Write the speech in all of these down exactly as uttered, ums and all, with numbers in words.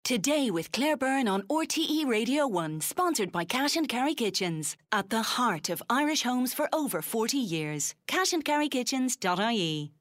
Today with Claire Byrne on R T E Radio one, sponsored by Cash and Carry Kitchens. At the heart of Irish homes for over forty years. cash and carry kitchens dot I E.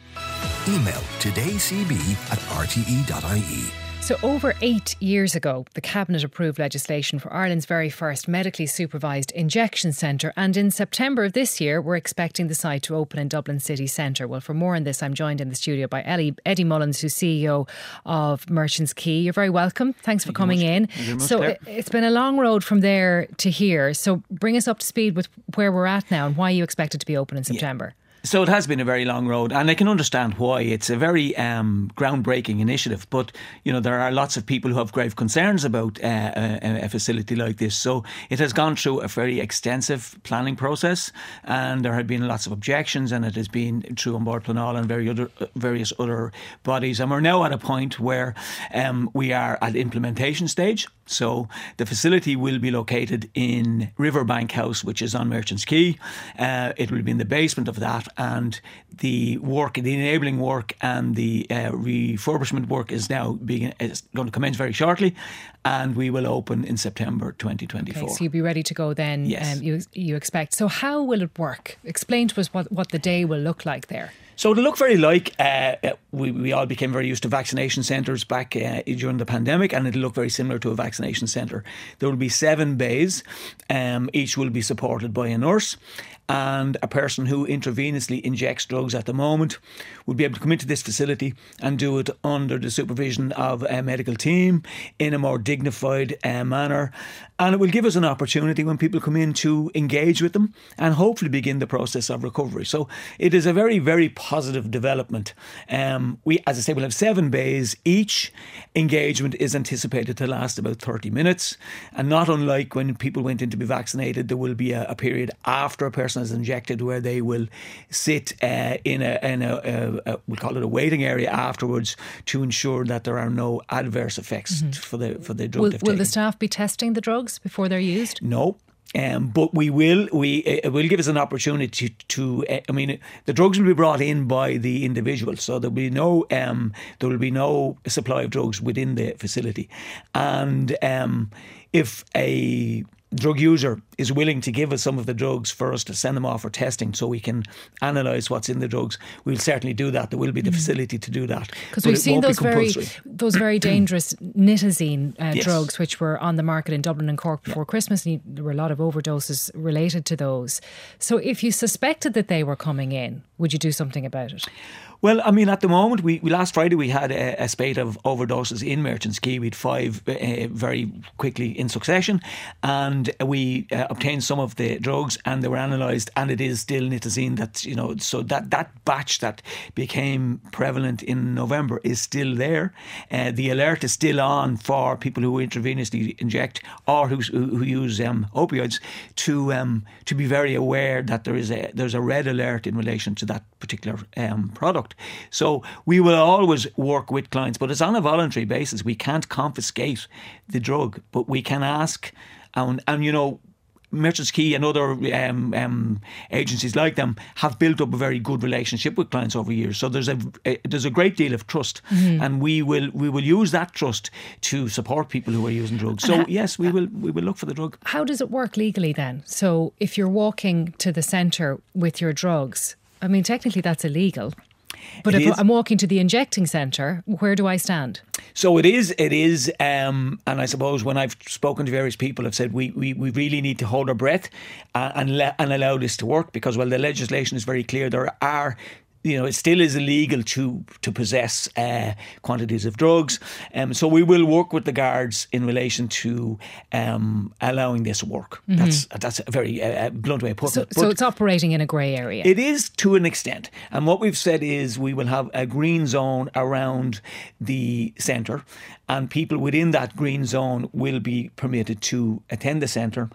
Email todaycb at r t e dot I E. So over eight years ago, the Cabinet approved legislation for Ireland's very first medically supervised injection centre, and in September of this year we're expecting the site to open in Dublin city centre. Well, for more on this, I'm joined in the studio by Ellie, Eddie Mullins, who's C E O of Merchants Quay. You're very welcome. Thanks for Thank coming in. Much, so Claire. It's been a long road from there to here. So bring us up to speed with where we're at now and why you expect it to be open in September. Yeah. So it has been a very long road, and I can understand why. It's a very um, groundbreaking initiative, but you know there are lots of people who have grave concerns about uh, a, a facility like this. So it has gone through a very extensive planning process, and there have been lots of objections, and it has been through An Bord Pleanála and very other, various other bodies, and we're now at a point where um, we are at implementation stage. So the facility will be located in Riverbank House, which is on Merchants Quay. Uh, it will be in the basement of that, and the work, the enabling work and the uh, refurbishment work is now being is going to commence very shortly, and we will open in September twenty twenty-four. Okay, so you'll be ready to go then. Yes. Um, you you expect. So how will it work? Explain to us what, what the day will look like there. So it'll look very like, uh, we, we all became very used to vaccination centres back uh, during the pandemic, and it'll look very similar to a vaccination centre. There will be seven bays, um, each will be supported by a nurse, and a person who intravenously injects drugs at the moment would be able to come into this facility and do it under the supervision of a medical team in a more dignified uh, manner. And it will give us an opportunity when people come in to engage with them and hopefully begin the process of recovery. So it is a very, very positive development. Um, we, as I say, we'll have seven bays. Each engagement is anticipated to last about thirty minutes. And not unlike when people went in to be vaccinated, there will be a, a period after a person is injected where they will sit uh, in a, in a, a, a, we'll call it a waiting area afterwards to ensure that there are no adverse effects mm-hmm. for the for the drug will, they've will taken. the staff be testing the drugs before they're used? No. Um, but we will, we it will give us an opportunity to, to uh, I mean, the drugs will be brought in by the individual, so there'll be no, um, there will be no supply of drugs within the facility, and um, if a drug user is willing to give us some of the drugs for us to send them off for testing so we can analyse what's in the drugs, we'll certainly do that. There will be the facility to do that. Because we've seen those very those very dangerous nitazene uh, yes. drugs which were on the market in Dublin and Cork before yeah. Christmas, and there were a lot of overdoses related to those. So if you suspected that they were coming in, would you do something about it? Well, I mean, at the moment, we, we last Friday we had a, a spate of overdoses in Merchants Quay. We had five uh, very quickly in succession, and we uh, obtained some of the drugs, and they were analysed, and it is still nitazene. That you know, so that that batch that became prevalent in November is still there. Uh, the alert is still on for people who intravenously inject or who who use um, opioids to um, to be very aware that there is a there's a red alert in relation to that particular um, product. So we will always work with clients, but it's on a voluntary basis. We can't confiscate the drug, but we can ask, and, and you know, Merchants Quay and other um, um, agencies like them have built up a very good relationship with clients over years. So there's a, a there's a great deal of trust, mm-hmm. and we will we will use that trust to support people who are using drugs. So yes, we will we will look for the drug. How does it work legally then? So if you're walking to the centre with your drugs, I mean, technically that's illegal. But it if is. I'm walking to the injecting centre, where do I stand? So it is, it is, um, and I suppose when I've spoken to various people, I've said we, we, we really need to hold our breath uh, and, le- and allow this to work, because, well, the legislation is very clear. There are, you know, it still is illegal to to possess uh, quantities of drugs. Um, so we will work with the guards in relation to um, allowing this work. Mm-hmm. That's that's a very uh, blunt way of putting so, it. But so it's operating in a grey area. It is to an extent. And what we've said is we will have a green zone around the centre, and people within that green zone will be permitted to attend the centre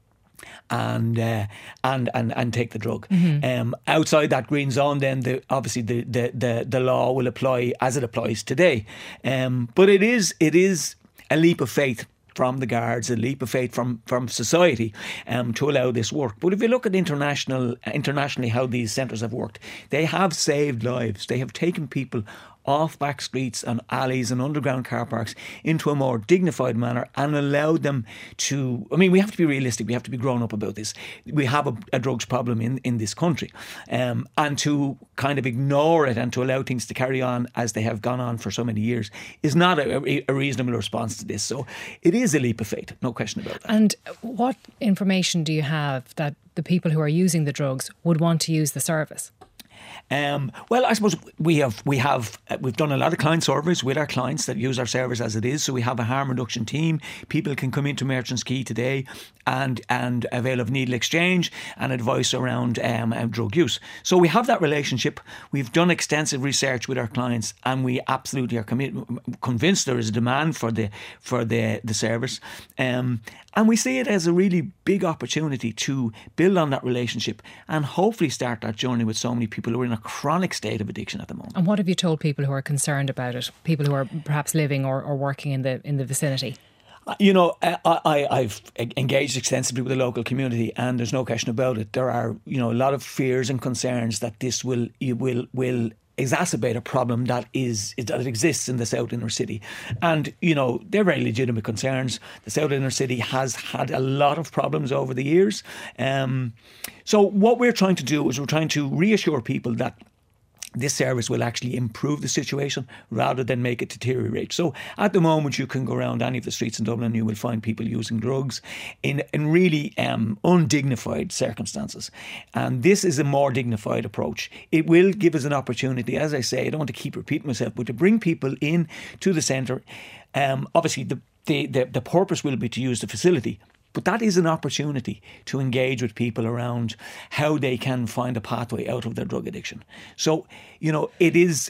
and uh, and and and take the drug. Mm-hmm. Um, outside that green zone, then the, obviously the, the, the, the law will apply as it applies today. Um, but it is it is a leap of faith from the guards, a leap of faith from, from society um, to allow this work. But if you look at international internationally how these centres have worked, they have saved lives. They have taken people off back streets and alleys and underground car parks into a more dignified manner and allow them to, I mean, we have to be realistic, we have to be grown up about this. We have a, a drugs problem in, in this country, um, and to kind of ignore it and to allow things to carry on as they have gone on for so many years is not a, a reasonable response to this. So it is a leap of faith, no question about that. And what information do you have that the people who are using the drugs would want to use the service? Um, well, I suppose we have we have uh, we've done a lot of client surveys with our clients that use our service as it is. So we have a harm reduction team. People can come into Merchants Quay today and and avail of needle exchange and advice around um, um, drug use. So we have that relationship. We've done extensive research with our clients, and we absolutely are commi- convinced there is a demand for the for the the service. Um, and we see it as a really big opportunity to build on that relationship and hopefully start that journey with so many people who are in a chronic state of addiction at the moment. And what have you told people who are concerned about it? People who are perhaps living or, or working in the in the vicinity? You know, I, I, I've engaged extensively with the local community, and there's no question about it. There are, you know, a lot of fears and concerns that this will will will exacerbate a problem that is that exists in the South Inner City. And, you know, they're very legitimate concerns. The South Inner City has had a lot of problems over the years. Um, so what we're trying to do is we're trying to reassure people that this service will actually improve the situation rather than make it deteriorate. So at the moment, you can go around any of the streets in Dublin and you will find people using drugs in, in really um, undignified circumstances. And this is a more dignified approach. It will give us an opportunity, as I say, I don't want to keep repeating myself, but to bring people in to the centre. Um, obviously, the, the, the, the purpose will be to use the facility. But that is an opportunity to engage with people around how they can find a pathway out of their drug addiction. So, you know, it is...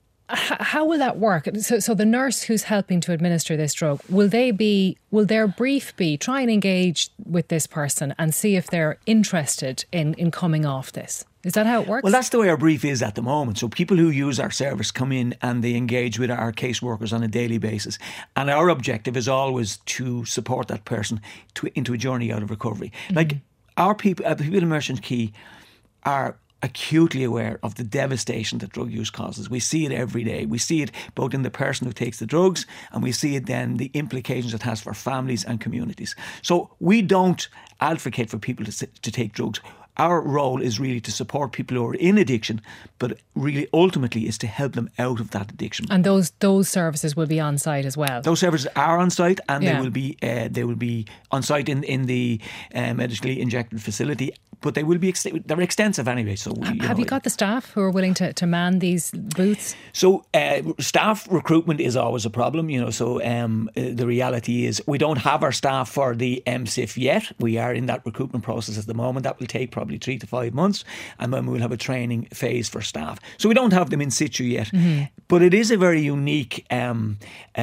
How will that work? So, so the nurse who's helping to administer this drug, will they be, will their brief be try and engage with this person and see if they're interested in, in coming off this? Is that how it works? Well, that's the way our brief is at the moment. So people who use our service come in and they engage with our caseworkers on a daily basis. And our objective is always to support that person to, into a journey out of recovery. Mm-hmm. Like our people, uh, the people in Merchants Quay are acutely aware of the devastation that drug use causes. We see it every day. We see it both in the person who takes the drugs, and we see it then the implications it has for families and communities. So we don't advocate for people to, to take drugs. Our role is really to support people who are in addiction, but really ultimately is to help them out of that addiction. And those those services will be on site as well. Those services are on site, and yeah. they will be uh, they will be on site in in the uh, medically injected facility. But they will be ex- they're extensive anyway. So we, you have know, you got the staff who are willing to, to man these booths? So uh, staff recruitment is always a problem, you know. So um, uh, the reality is we don't have our staff for the M S I F yet. We are in that recruitment process at the moment. That will take probably three to five months, and then we'll have a training phase for staff. So we don't have them in situ yet. Mm-hmm. But it is a very unique um,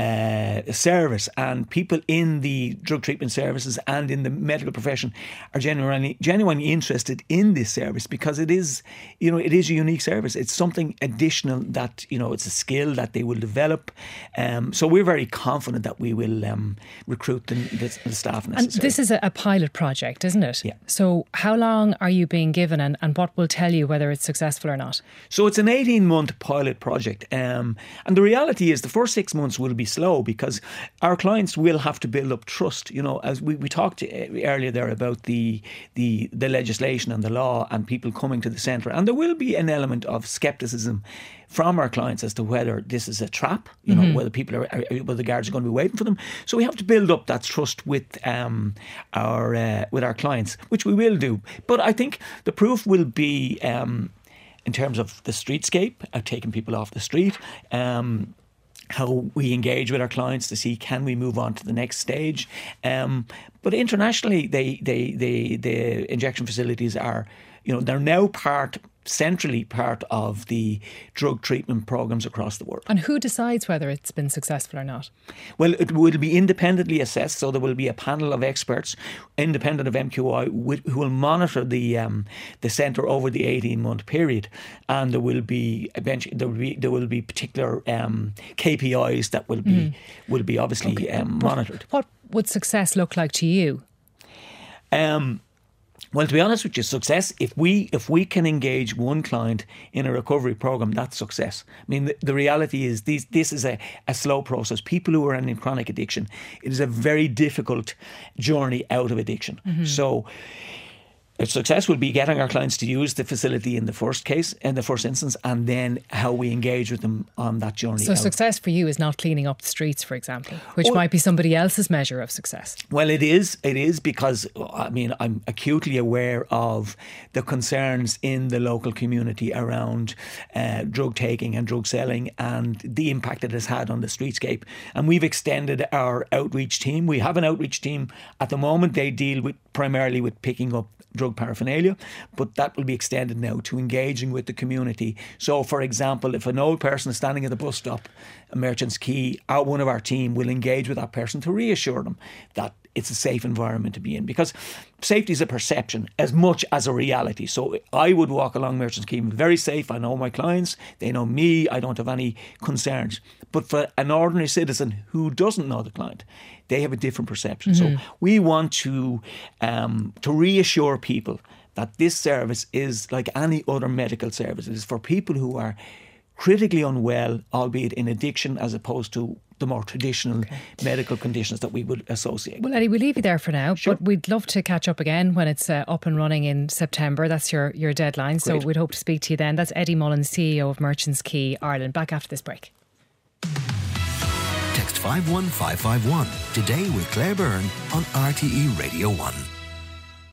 uh, service, and people in the drug treatment services and in the medical profession are genuinely genuinely interested. interested in this service because it is, you know, it is a unique service. It's something additional that, you know, it's a skill that they will develop. Um, so we're very confident that we will um, recruit the, the, the staff necessary. And this is a, a pilot project, isn't it? Yeah. So how long are you being given, and, and what will tell you whether it's successful or not? So it's an eighteen month pilot project. Um, and the reality is the first six months will be slow because our clients will have to build up trust. You know, as we, we talked earlier there about the, the, the legislation and the law and people coming to the centre, and there will be an element of scepticism from our clients as to whether this is a trap, you know, mm-hmm. whether people are, are, whether the guards are going to be waiting for them. So we have to build up that trust with um, our uh, with our clients, which we will do. But I think the proof will be um, in terms of the streetscape, uh, taking people off the street. Um, how we engage with our clients to see can we move on to the next stage. Um, but internationally, they, they, they, the injection facilities are, you know, they're now part, centrally part of the drug treatment programs across the world. And who decides whether it's been successful or not? Well, it will be independently assessed, so there will be a panel of experts, independent of M Q I, who will monitor the um, the centre over the eighteen month period, and there will be eventually there will be there will be particular um, K P Is that will be mm. will be obviously okay. um, monitored. What would success look like to you? Um. Well, to be honest with you, success, if we if we can engage one client in a recovery program, that's success. I mean, the, the reality is these, this is a, a slow process. People who are in chronic addiction, it is a very difficult journey out of addiction. Mm-hmm. So a success will be getting our clients to use the facility in the first case, in the first instance, and then how we engage with them on that journey. So out. Success for you is not cleaning up the streets, for example, which well, might be somebody else's measure of success. Well, it is. It is because, I mean, I'm acutely aware of the concerns in the local community around uh, drug taking and drug selling and the impact it has had on the streetscape. And we've extended our outreach team. We have an outreach team at the moment. They deal with primarily with picking up drug paraphernalia, but that will be extended now to engaging with the community. So, for example, if an old person is standing at the bus stop, Merchants Quay, our, one of our team will engage with that person to reassure them that it's a safe environment to be in, because safety is a perception as much as a reality. So I would walk along Merchants Quay very safe. I know my clients, they know me, I don't have any concerns. But for an ordinary citizen who doesn't know the client, they have a different perception. Mm-hmm. So we want to um, to reassure people that this service is like any other medical service. It is for people who are critically unwell, albeit in addiction, as opposed to the more traditional okay. medical conditions that we would associate. Well, Eddie, we'll leave you there for now, sure. but we'd love to catch up again when it's uh, up and running in September. That's your, your deadline. Great. So we'd hope to speak to you then. That's Eddie Mullins, C E O of Merchants Quay Ireland. Back after this break. Text five one five five one today with Claire Byrne on R T E Radio one.